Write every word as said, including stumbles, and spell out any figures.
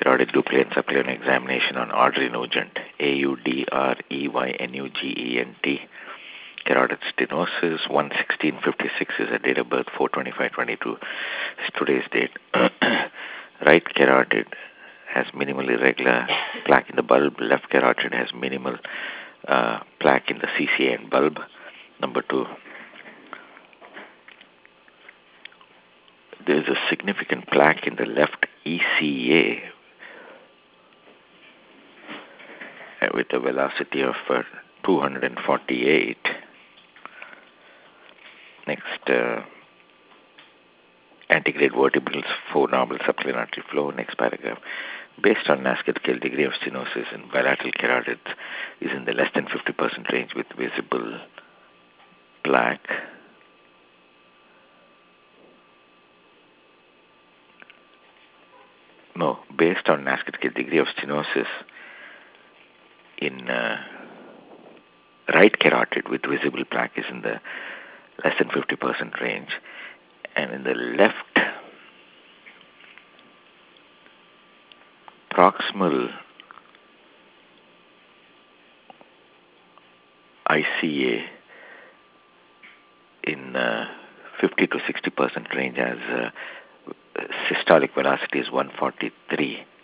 carotid duplicate and subclinical examination on Audrey Nugent, A U D R E Y N U G E N T. Carotid stenosis, one sixteen fifty-six is a date of birth, four twenty-five twenty-two is today's date. Right carotid has minimal irregular plaque in the bulb. Left carotid has minimal uh, plaque in the C C A and bulb. Number two, there is a significant plaque in the left E C A with a velocity of uh, two hundred forty-eight. Next, uh, antegrade vertebrals, four normal subclinical artery flow. Next paragraph. Based on NASCAR scale, degree of stenosis in bilateral carotids is in the less than fifty percent range with visible plaque. No, based on NASCAR scale, degree of stenosis in uh, right carotid with visible plaque is in the less than fifty percent range, and in the left proximal I C A in uh, fifty to sixty percent range as uh, systolic velocity is one forty-three.